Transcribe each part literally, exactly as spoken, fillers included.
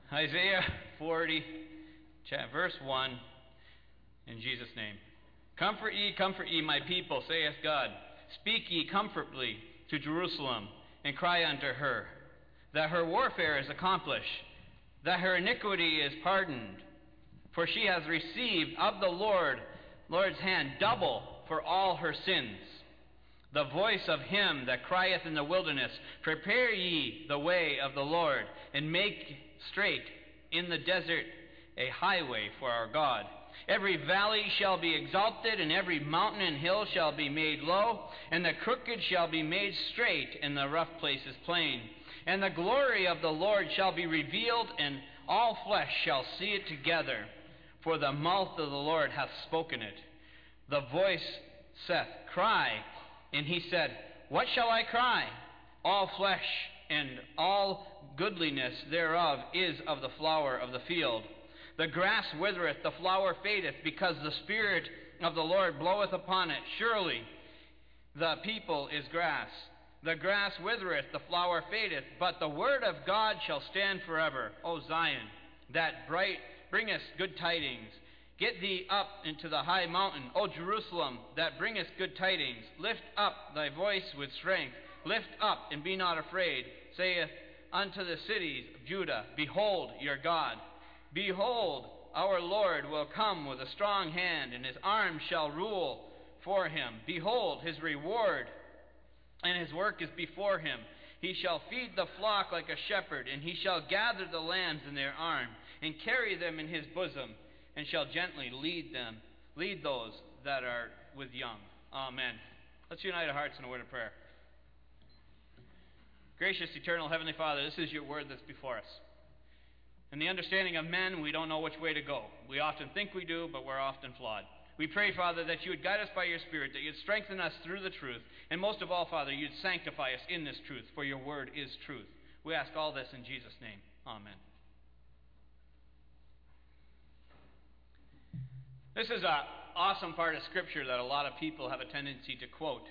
Isaiah forty, verse one, in Jesus' name. Comfort ye, comfort ye, my people, saith God. Speak ye comfortably to Jerusalem, and cry unto her, that her warfare is accomplished, that her iniquity is pardoned. For she has received of the Lord, Lord's hand, double for all her sins. The voice of him that crieth in the wilderness, prepare ye the way of the Lord, and make straight in the desert a highway for our God. Every valley shall be exalted, and every mountain and hill shall be made low, and the crooked shall be made straight, and the rough places plain. And the glory of the Lord shall be revealed, and all flesh shall see it together, for the mouth of the Lord hath spoken it. The voice saith, Cry. And he said, What shall I cry? All flesh and all goodliness thereof is of the flower of the field. The grass withereth, the flower fadeth, because the Spirit of the Lord bloweth upon it. Surely the people is grass. The grass withereth, the flower fadeth, but the word of God shall stand forever. O Zion, that bright bringest good tidings. Get thee up into the high mountain, O Jerusalem, that bringest good tidings. Lift up thy voice with strength. Lift up, and be not afraid. Saith unto the cities of Judah, Behold your God. Behold, our Lord will come with a strong hand, and his arm shall rule for him. Behold, his reward and his work is before him. He shall feed the flock like a shepherd, and he shall gather the lambs in their arm, and carry them in his bosom, and shall gently lead them, lead those that are with young. Amen. Let's unite our hearts in a word of prayer. Gracious, eternal, heavenly Father, this is your word that's before us. In the understanding of men, we don't know which way to go. We often think we do, but we're often flawed. We pray, Father, that you would guide us by your Spirit, that you'd strengthen us through the truth, and most of all, Father, you'd sanctify us in this truth, for your word is truth. We ask all this in Jesus' name. Amen. This is an awesome part of Scripture that a lot of people have a tendency to quote.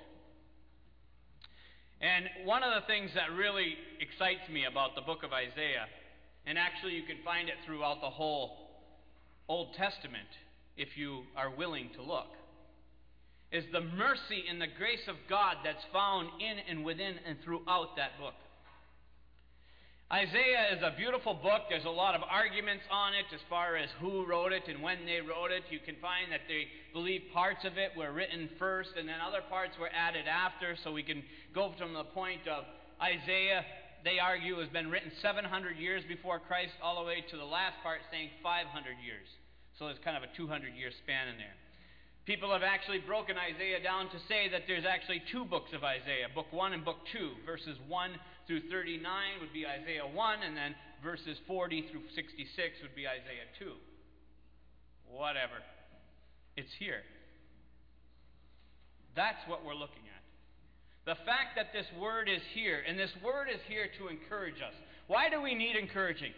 And one of the things that really excites me about the book of Isaiah, and actually you can find it throughout the whole Old Testament if you are willing to look, is the mercy and the grace of God that's found in and within and throughout that book. Isaiah is a beautiful book. There's a lot of arguments on it as far as who wrote it and when they wrote it. You can find that they believe parts of it were written first and then other parts were added after. So we can go from the point of Isaiah, they argue, has been written seven hundred years before Christ, all the way to the last part saying five hundred years. So there's kind of a two hundred year span in there. People have actually broken Isaiah down to say that there's actually two books of Isaiah, book one and book two. Verses one through thirty-nine would be Isaiah one, and then verses forty through sixty-six would be Isaiah two. Whatever. It's here. That's what we're looking at. The fact that this word is here, and this word is here to encourage us. Why do we need encouraging?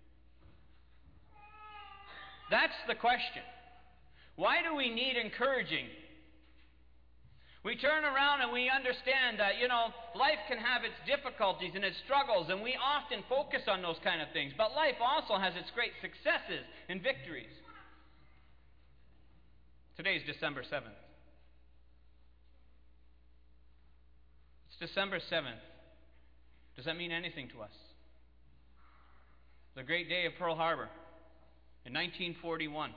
That's the question. Why do we need encouraging? We turn around and we understand that, you know, life can have its difficulties and its struggles, and we often focus on those kind of things. But life also has its great successes and victories. Today is December seventh. It's December seventh. Does that mean anything to us? The great day of Pearl Harbor in nineteen forty-one.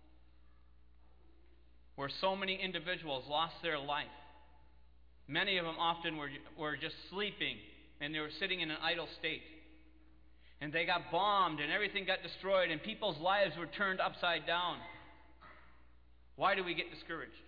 Where so many individuals lost their life. Many of them often were, were just sleeping, and they were sitting in an idle state. And they got bombed, and everything got destroyed, and people's lives were turned upside down. Why do we get discouraged?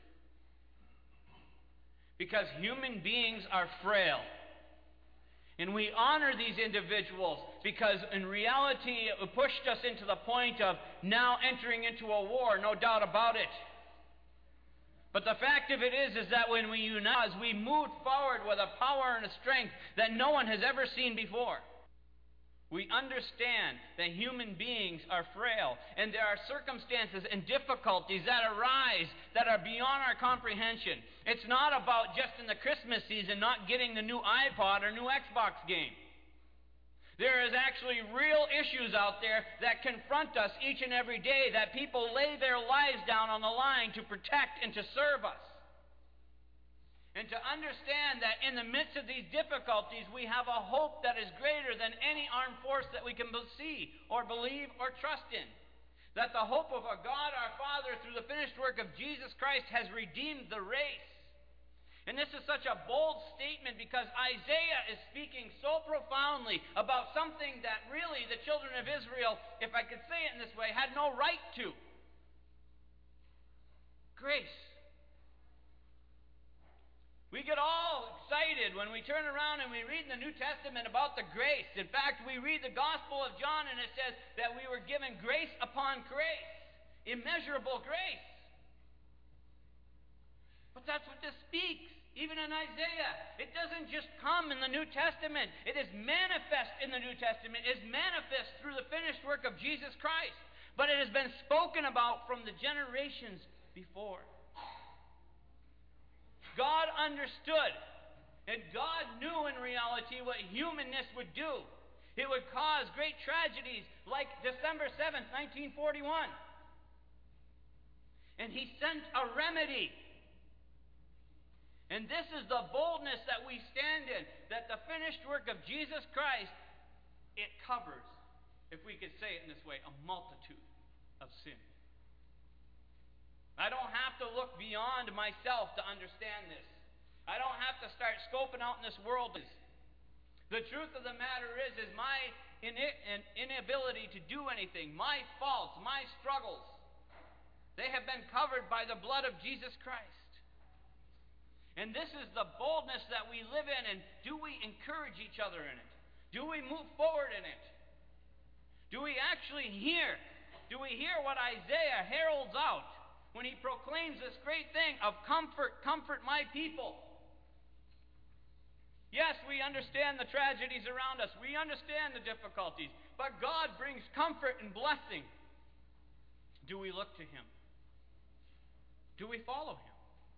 Because human beings are frail. And we honor these individuals because in reality it pushed us into the point of now entering into a war, no doubt about it. But the fact of it is, is that when we unite, we move forward with a power and a strength that no one has ever seen before. We understand that human beings are frail, and there are circumstances and difficulties that arise that are beyond our comprehension. It's not about just in the Christmas season not getting the new iPod or new Xbox game. There is actually real issues out there that confront us each and every day, that people lay their lives down on the line to protect and to serve us. And to understand that in the midst of these difficulties, we have a hope that is greater than any armed force that we can see or believe or trust in. That the hope of a God our Father through the finished work of Jesus Christ has redeemed the race. And this is such a bold statement because Isaiah is speaking so profoundly about something that really the children of Israel, if I could say it in this way, had no right to. Grace. We get all excited when we turn around and we read in the New Testament about the grace. In fact, we read the Gospel of John and it says that we were given grace upon grace. Immeasurable grace. But that's what this speaks. Even in Isaiah, it doesn't just come in the New Testament. It is manifest in the New Testament. It is manifest through the finished work of Jesus Christ. But it has been spoken about from the generations before. God understood, and God knew in reality what humanness would do. It would cause great tragedies like December seventh, nineteen forty-one. And He sent a remedy. And this is the boldness that we stand in, that the finished work of Jesus Christ, it covers, if we could say it in this way, a multitude of sin. I don't have to look beyond myself to understand this. I don't have to start scoping out in this world. The truth of the matter is, is my inability to do anything, my faults, my struggles, they have been covered by the blood of Jesus Christ. And this is the boldness that we live in, and do we encourage each other in it? Do we move forward in it? Do we actually hear? Do we hear what Isaiah heralds out when he proclaims this great thing of comfort, comfort my people? Yes, we understand the tragedies around us. We understand the difficulties. But God brings comfort and blessing. Do we look to Him? Do we follow Him?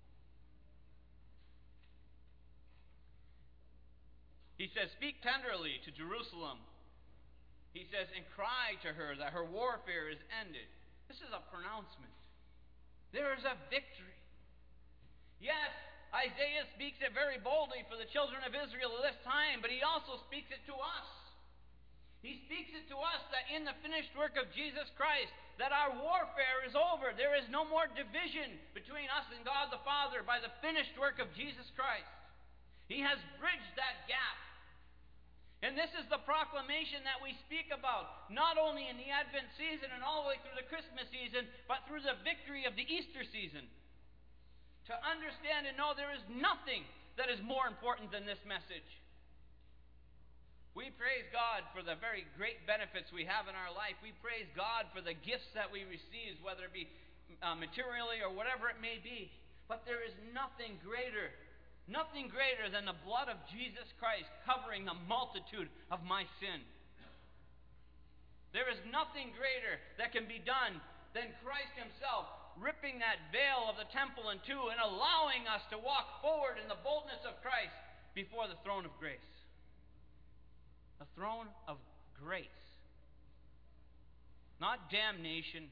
He says, speak tenderly to Jerusalem. He says, and cry to her that her warfare is ended. This is a pronouncement. There is a victory. Yes, Isaiah speaks it very boldly for the children of Israel at this time, but he also speaks it to us. He speaks it to us that in the finished work of Jesus Christ, that our warfare is over. There is no more division between us and God the Father by the finished work of Jesus Christ. He has bridged that gap. And this is the proclamation that we speak about, not only in the Advent season and all the way through the Christmas season, but through the victory of the Easter season. To understand and know there is nothing that is more important than this message. We praise God for the very great benefits we have in our life. We praise God for the gifts that we receive, whether it be uh, materially or whatever it may be. But there is nothing greater Nothing greater than the blood of Jesus Christ covering the multitude of my sin. There is nothing greater that can be done than Christ Himself ripping that veil of the temple in two and allowing us to walk forward in the boldness of Christ before the throne of grace. The throne of grace. Not damnation.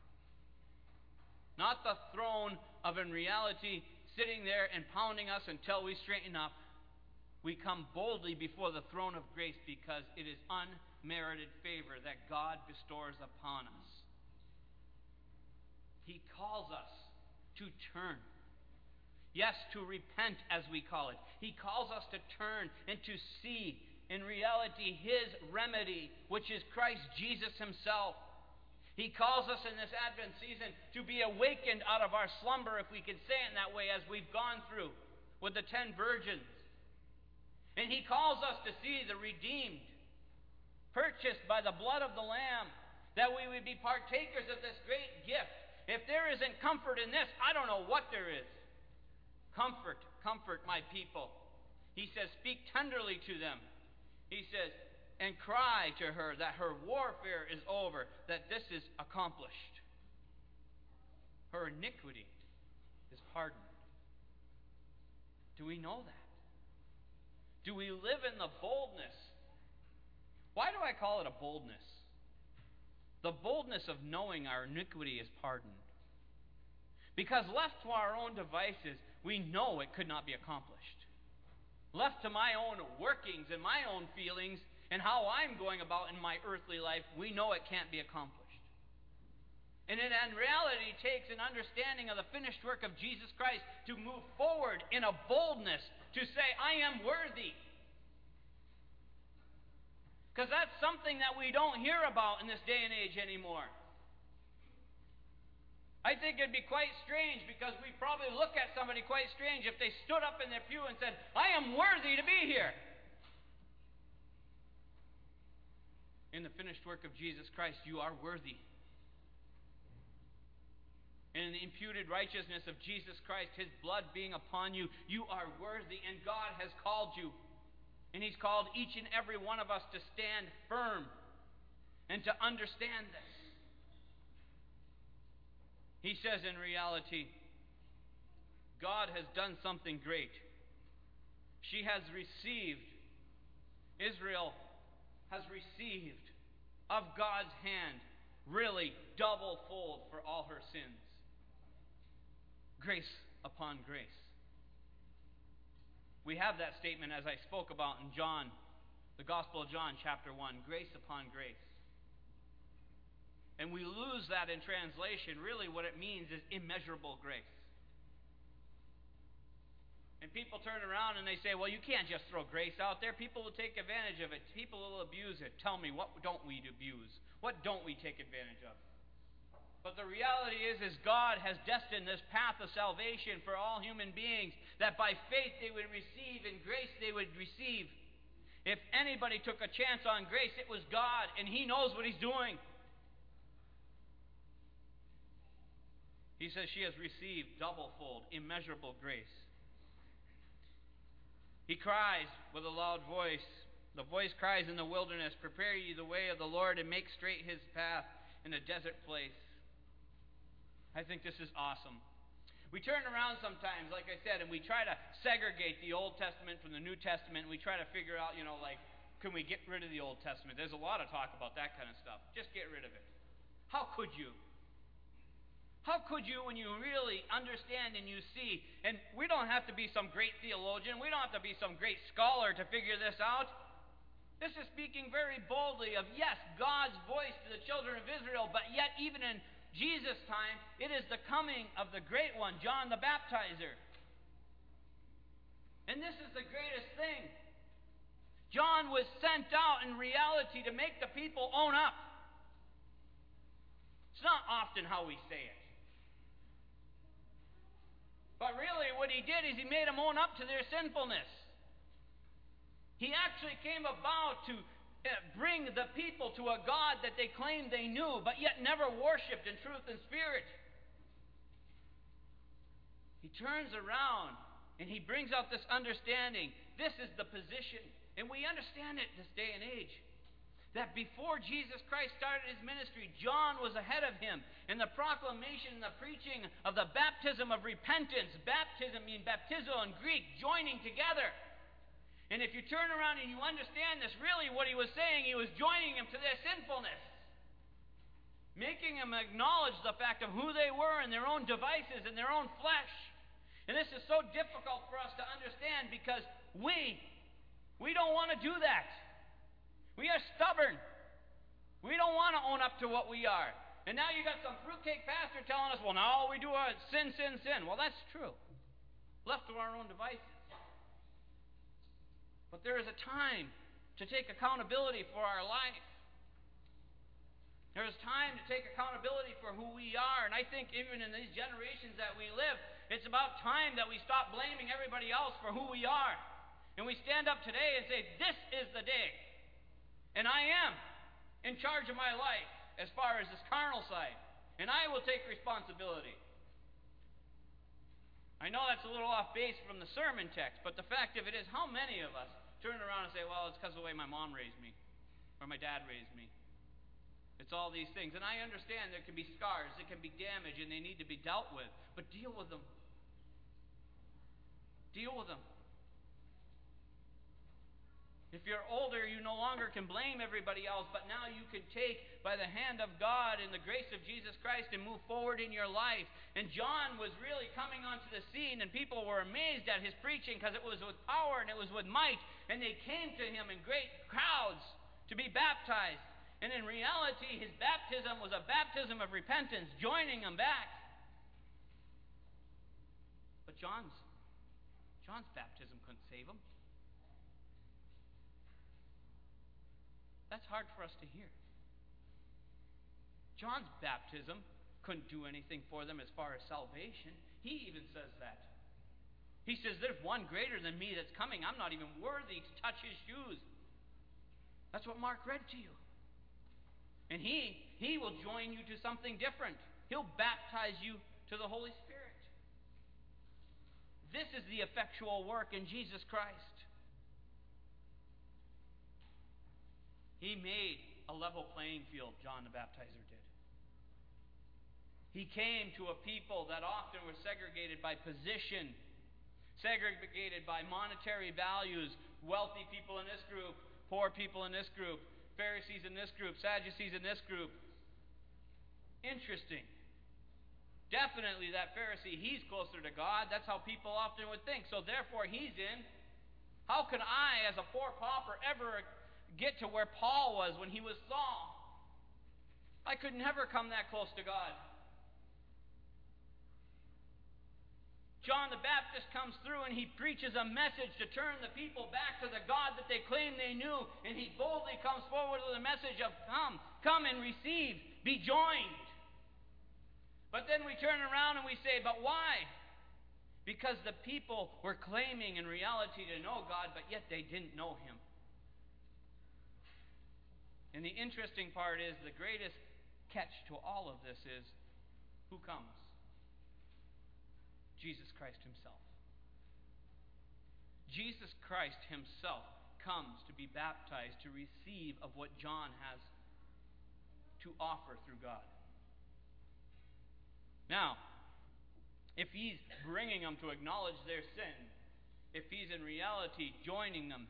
Not the throne of, in reality, sitting there and pounding us until we straighten up. We come boldly before the throne of grace because it is unmerited favor that God bestows upon us. He calls us to turn. Yes, to repent, as we call it. He calls us to turn and to see, in reality, His remedy, which is Christ Jesus Himself. He calls us in this Advent season to be awakened out of our slumber, if we can say it in that way, as we've gone through with the ten virgins. And He calls us to see the redeemed, purchased by the blood of the Lamb, that we would be partakers of this great gift. If there isn't comfort in this, I don't know what there is. Comfort, comfort my people. He says, speak tenderly to them. He says, and cry to her that her warfare is over, that this is accomplished. Her iniquity is pardoned. Do we know that? Do we live in the boldness Why do I call it a boldness? The boldness of knowing our iniquity is pardoned. Because left to our own devices, we know it could not be accomplished. Left to my own workings and my own feelings and how I'm going about in my earthly life, we know it can't be accomplished. And it in reality takes an understanding of the finished work of Jesus Christ to move forward in a boldness to say, I am worthy. Because that's something that we don't hear about in this day and age anymore. I think it'd be quite strange, because we probably look at somebody quite strange if they stood up in their pew and said, I am worthy to be here. In the finished work of Jesus Christ, you are worthy. In the imputed righteousness of Jesus Christ, His blood being upon you, you are worthy, and God has called you. And He's called each and every one of us to stand firm and to understand this. He says in reality, God has done something great. She has received, Israel has received of God's hand really double fold for all her sins. Grace upon grace. We have that statement as I spoke about in John, the Gospel of John, chapter one, grace upon grace. And we lose that in translation. Really what it means is immeasurable grace. And people turn around and they say, well, you can't just throw grace out there. People will take advantage of it. People will abuse it. Tell me, what don't we abuse? What don't we take advantage of? But the reality is, is God has destined this path of salvation for all human beings, that by faith they would receive and grace they would receive. If anybody took a chance on grace, it was God, and He knows what He's doing. He says she has received double-fold, immeasurable grace. He cries with a loud voice. The voice cries in the wilderness, prepare ye the way of the Lord, and make straight His path in a desert place. I think this is awesome. We turn around sometimes, like I said, and we try to segregate the Old Testament from the New Testament. We try to figure out, you know, like, can we get rid of the Old Testament? There's a lot of talk about that kind of stuff. Just get rid of it. How could you? How could you, when you really understand and you see, and we don't have to be some great theologian, we don't have to be some great scholar to figure this out. This is speaking very boldly of, yes, God's voice to the children of Israel, but yet even in Jesus' time, it is the coming of the great one, John the Baptizer. And this is the greatest thing. John was sent out in reality to make the people own up. It's not often how we say it. But really what he did is he made them own up to their sinfulness. He actually came about to bring the people to a God that they claimed they knew, but yet never worshipped in truth and spirit. He turns around and he brings out this understanding. This is the position. And we understand it this day and age. That before Jesus Christ started His ministry, John was ahead of Him in the proclamation and the preaching of the baptism of repentance. Baptism means baptizo in Greek, joining together. And if you turn around and you understand this, really what he was saying, he was joining them to their sinfulness. Making them acknowledge the fact of who they were in their own devices, in their own flesh. And this is so difficult for us to understand because we, we don't want to do that. We are stubborn. We don't want to own up to what we are. And now you got some fruitcake pastor telling us, well, now all we do is sin, sin, sin. Well, that's true. Left to our own devices. But there is a time to take accountability for our life. There is time to take accountability for who we are. And I think even in these generations that we live, it's about time that we stop blaming everybody else for who we are. And we stand up today and say, this is the day. And I am in charge of my life as far as this carnal side. And I will take responsibility. I know that's a little off base from the sermon text, but the fact of it is, how many of us turn around and say, well, it's because of the way my mom raised me, or my dad raised me. It's all these things. And I understand there can be scars, there can be damage, and they need to be dealt with. But deal with them. Deal with them. If you're older, you no longer can blame everybody else, but now you can take by the hand of God and the grace of Jesus Christ and move forward in your life. And John was really coming onto the scene, and people were amazed at his preaching because it was with power and it was with might. And they came to him in great crowds to be baptized. And in reality, his baptism was a baptism of repentance, joining them back. But John's, John's baptism couldn't save him. That's hard for us to hear. John's baptism couldn't do anything for them as far as salvation. He even says that. He says, there's one greater than me that's coming. I'm not even worthy to touch his shoes. That's what Mark read to you. And he, he will join you to something different. He'll baptize you to the Holy Spirit. This is the effectual work in Jesus Christ. He made a level playing field, John the Baptizer did. He came to a people that often were segregated by position, segregated by monetary values, wealthy people in this group, poor people in this group, Pharisees in this group, Sadducees in this group. Interesting. Definitely that Pharisee, he's closer to God. That's how people often would think. So therefore he's in. How can I, as a poor pauper, ever get to where Paul was when he was Saul? I could never come that close to God. John the Baptist comes through and he preaches a message to turn the people back to the God that they claimed they knew. And he boldly comes forward with a message of come, come and receive, be joined. But then we turn around and we say, but why? Because the people were claiming in reality to know God, but yet they didn't know Him. And the interesting part is, the greatest catch to all of this is, who comes? Jesus Christ Himself. Jesus Christ Himself comes to be baptized, to receive of what John has to offer through God. Now, if He's bringing them to acknowledge their sin, if He's in reality joining them,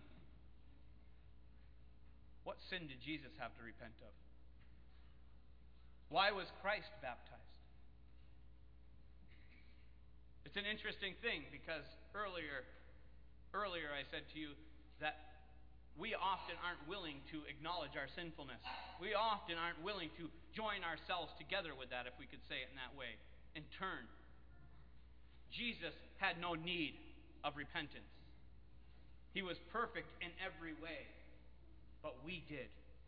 what sin did Jesus have to repent of? Why was Christ baptized? It's an interesting thing, because earlier, earlier I said to you that we often aren't willing to acknowledge our sinfulness. We often aren't willing to join ourselves together with that, if we could say it in that way, and turn. Jesus had no need of repentance. He was perfect in every way. But we did.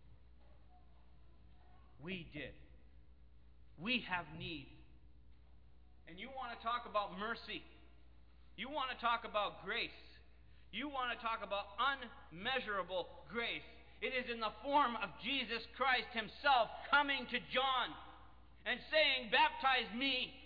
We did. We have need. And you want to talk about mercy. You want to talk about grace. You want to talk about unmeasurable grace. It is in the form of Jesus Christ Himself coming to John and saying, baptize me.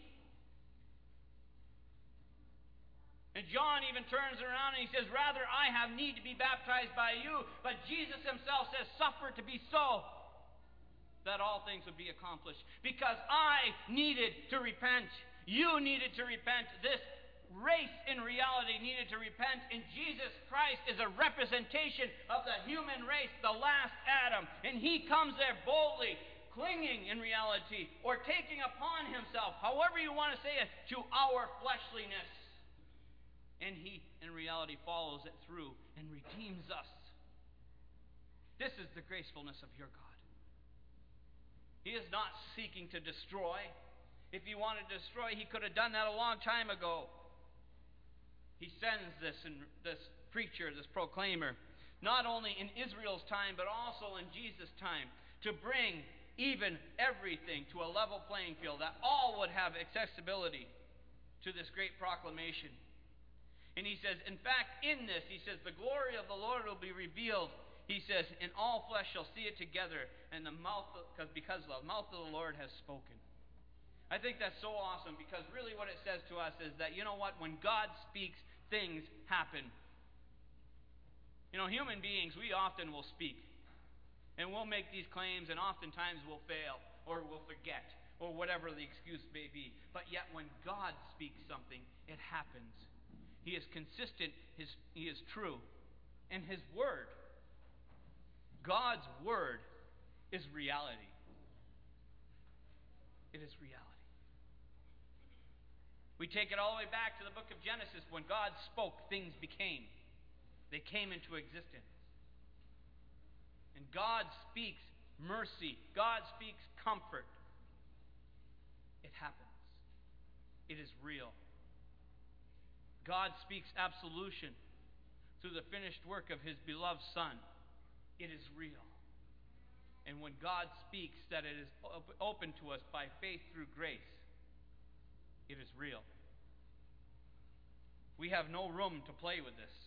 And John even turns around and he says, rather I have need to be baptized by you. But Jesus Himself says, suffer to be so, that all things would be accomplished. Because I needed to repent. You needed to repent. This race in reality needed to repent. And Jesus Christ is a representation of the human race, the last Adam. And He comes there boldly, clinging in reality, or taking upon Himself, however you want to say it, to our fleshliness. And He, in reality, follows it through and redeems us. This is the gracefulness of your God. He is not seeking to destroy. If He wanted to destroy, He could have done that a long time ago. He sends this, in, this preacher, this proclaimer, not only in Israel's time, but also in Jesus' time, to bring even everything to a level playing field, that all would have accessibility to this great proclamation. And He says, in fact, in this, He says, the glory of the Lord will be revealed. He says, and all flesh shall see it together, and the mouth, of, because the mouth of the Lord has spoken. I think that's so awesome, because really what it says to us is that, you know what, when God speaks, things happen. You know, human beings, we often will speak, and we'll make these claims, and oftentimes we'll fail, or we'll forget, or whatever the excuse may be. But yet when God speaks something, it happens. He is consistent, his, He is true, and His word God's Word is reality. It is reality. We take it all the way back to the book of Genesis. When God spoke, things became. They came into existence. And God speaks mercy. God speaks comfort. It happens. It is real. God speaks absolution through the finished work of His beloved Son. It is real. And when God speaks that it is open to us by faith through grace, it is real. We have no room to play with this.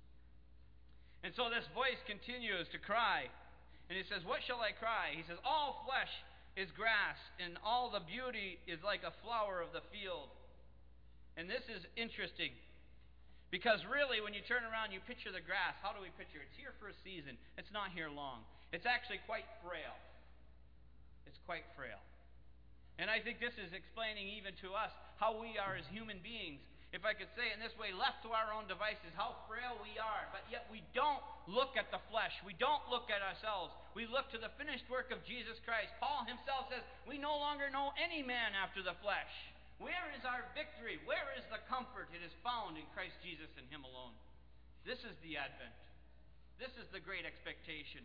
And so this voice continues to cry. And he says, what shall I cry? He says, all flesh is grass, and all the beauty is like a flower of the field. And this is interesting. Because really, when you turn around, you picture the grass. How do we picture it? It's here for a season. It's not here long. It's actually quite frail. It's quite frail. And I think this is explaining even to us how we are as human beings. If I could say it in this way, left to our own devices, how frail we are. But yet we don't look at the flesh. We don't look at ourselves. We look to the finished work of Jesus Christ. Paul himself says, we no longer know any man after the flesh. Where is our victory? Where is the comfort? It is found in Christ Jesus and Him alone. This is the Advent. This is the great expectation.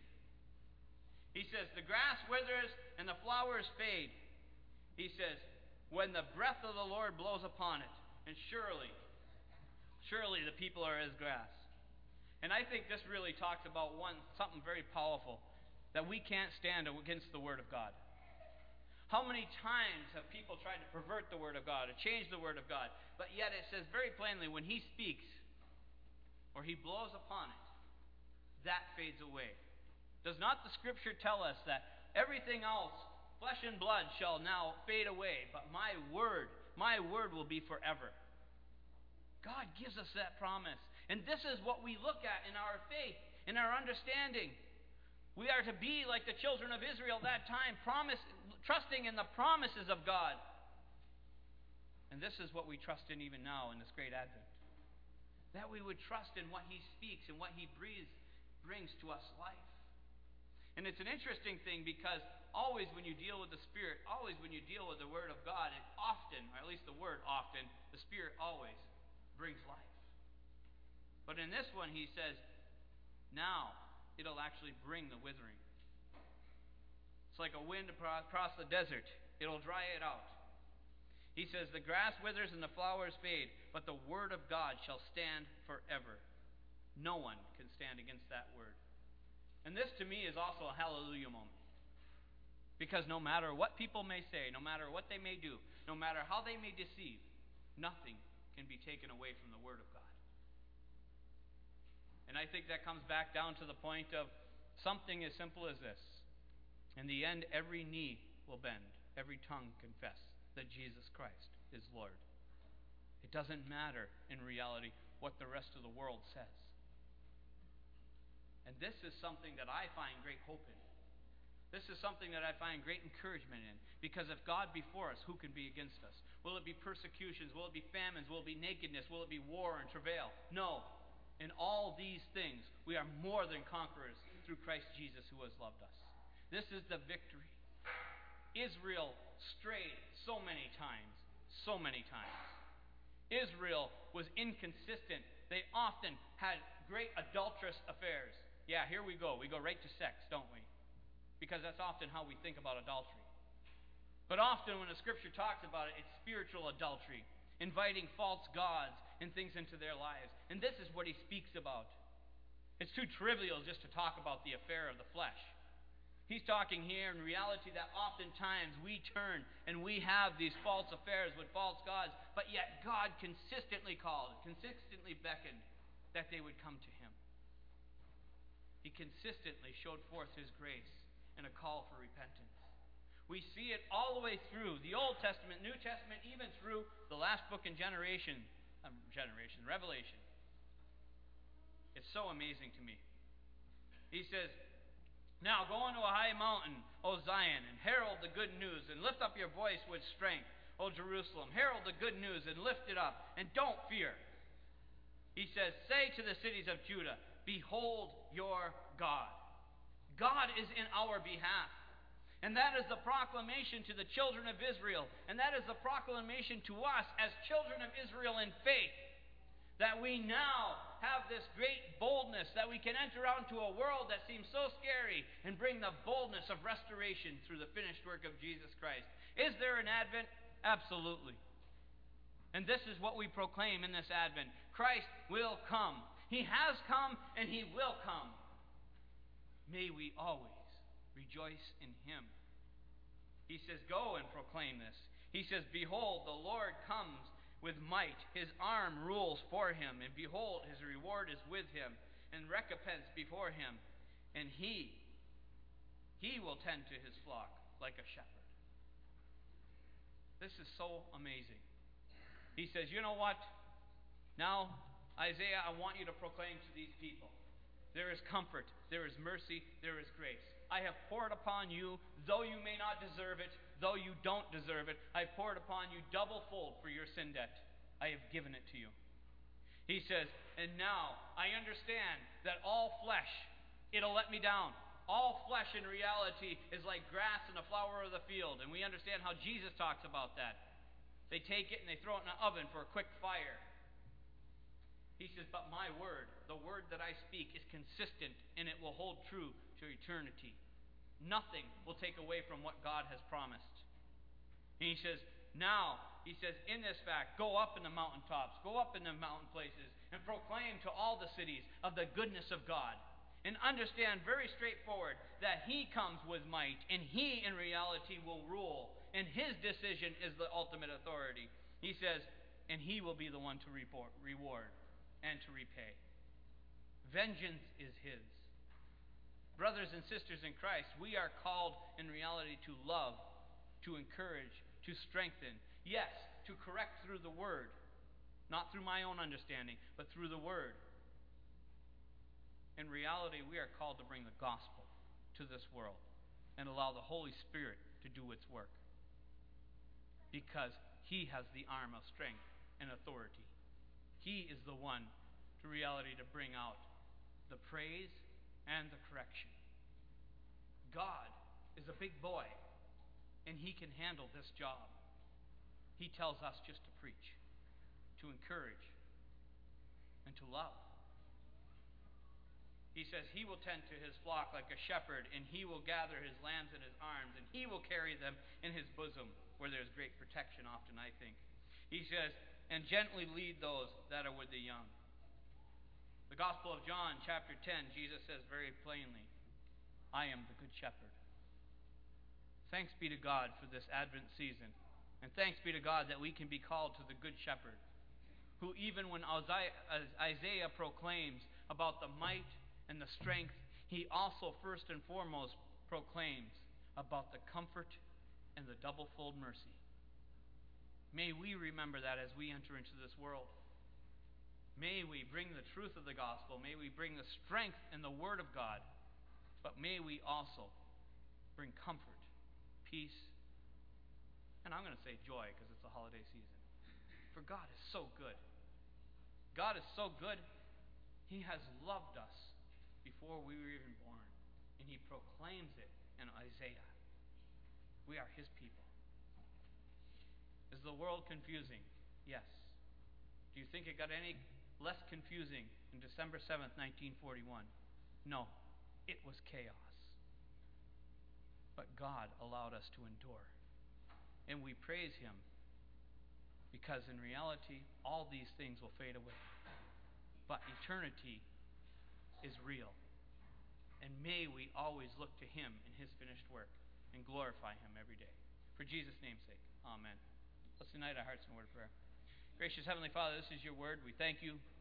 He says, the grass withers and the flowers fade. He says, when the breath of the Lord blows upon it, and surely, surely the people are as grass. And I think this really talks about one something very powerful, that we can't stand against the Word of God. How many times have people tried to pervert the Word of God or change the Word of God? But yet it says very plainly, when He speaks or He blows upon it, that fades away. Does not the Scripture tell us that everything else, flesh and blood, shall now fade away, but my Word, my Word will be forever? God gives us that promise. And this is what we look at in our faith, in our understanding. We are to be like the children of Israel that time, promise, trusting in the promises of God. And this is what we trust in even now in this great Advent. That we would trust in what He speaks and what He breathes, brings to us life. And it's an interesting thing because always when you deal with the Spirit, always when you deal with the Word of God, it often, or at least the Word often, the Spirit always brings life. But in this one He says, now it'll actually bring the withering. It's like a wind across the desert. It'll dry it out. He says, the grass withers and the flowers fade, but the Word of God shall stand forever. No one can stand against that Word. And this to me is also a hallelujah moment. Because no matter what people may say, no matter what they may do, no matter how they may deceive, nothing can be taken away from the Word of God. And I think that comes back down to the point of something as simple as this. In the end, every knee will bend, every tongue confess that Jesus Christ is Lord. It doesn't matter in reality what the rest of the world says. And this is something that I find great hope in. This is something that I find great encouragement in. Because if God be for us, who can be against us? Will it be persecutions? Will it be famines? Will it be nakedness? Will it be war and travail? No. In all these things, we are more than conquerors through Christ Jesus who has loved us. This is the victory. Israel strayed so many times, so many times. Israel was inconsistent. They often had great adulterous affairs. Yeah, here we go. We go right to sex, don't we? Because that's often how we think about adultery. But often when the Scripture talks about it, it's spiritual adultery, inviting false gods and things into their lives. And this is what he speaks about. It's too trivial just to talk about the affair of the flesh. He's talking here in reality that oftentimes we turn and we have these false affairs with false gods, but yet God consistently called, consistently beckoned that they would come to Him. He consistently showed forth His grace and a call for repentance. We see it all the way through the Old Testament, New Testament, even through the last book in generation, um, generation, Revelation. It's so amazing to me. He says, now go unto a high mountain, O Zion, and herald the good news, and lift up your voice with strength, O Jerusalem. Herald the good news and lift it up, and don't fear. He says, say to the cities of Judah, behold your God. God is in our behalf. And that is the proclamation to the children of Israel. And that is the proclamation to us as children of Israel in faith. That we now have this great boldness that we can enter out into a world that seems so scary and bring the boldness of restoration through the finished work of Jesus Christ. Is there an Advent? Absolutely. And this is what we proclaim in this Advent. Christ will come. He has come and He will come. May we always rejoice in Him. He says, go and proclaim this. He says, behold, the Lord comes with might. His arm rules for Him. And behold, His reward is with Him, and recompense before Him. And He, He will tend to His flock like a shepherd. This is so amazing. He says, you know what? Now, Isaiah, I want you to proclaim to these people. There is comfort, there is mercy, there is grace. I have poured upon you, though you may not deserve it, though you don't deserve it, I have poured upon you double fold for your sin debt. I have given it to you. He says, and now I understand that all flesh, it'll let me down. All flesh in reality is like grass and a flower of the field. And we understand how Jesus talks about that. They take it and they throw it in an oven for a quick fire. He says, but my word, the word that I speak, is consistent and it will hold true to eternity. Nothing will take away from what God has promised. And he says, now, he says, in this fact, go up in the mountaintops, go up in the mountain places, and proclaim to all the cities of the goodness of God. And understand very straightforward that He comes with might, and He in reality will rule, and His decision is the ultimate authority. He says, and He will be the one to report, reward and to repay. Vengeance is His. Brothers and sisters in Christ, we are called in reality to love, to encourage, to strengthen. Yes, to correct through the Word. Not through my own understanding, but through the Word. In reality, we are called to bring the gospel to this world and allow the Holy Spirit to do its work. Because He has the arm of strength and authority. He is the one to reality to bring out the praise and the correction. God is a big boy, and He can handle this job. He tells us just to preach, to encourage, and to love. He says He will tend to His flock like a shepherd, and He will gather His lambs in His arms, and He will carry them in His bosom, where there's great protection often, I think. He says, and gently lead those that are with the young. The Gospel of John, chapter ten, Jesus says very plainly, I am the good shepherd. Thanks be to God for this Advent season. And thanks be to God that we can be called to the good shepherd, who even when Isaiah proclaims about the might and the strength, he also first and foremost proclaims about the comfort and the double-fold mercy. May we remember that as we enter into this world. May we bring the truth of the gospel. May we bring the strength in the Word of God. But may we also bring comfort, peace, and I'm going to say joy because it's the holiday season. For God is so good. God is so good. He has loved us before we were even born. And He proclaims it in Isaiah. We are His people. Is the world confusing? Yes. Do you think it got any less confusing in December seventh, nineteen forty-one? No. It was chaos. But God allowed us to endure. And we praise Him because in reality, all these things will fade away. But eternity is real. And may we always look to Him in His finished work and glorify Him every day. For Jesus' name's sake, amen. Let's unite our hearts in a word of prayer. Gracious Heavenly Father, this is Your word. We thank You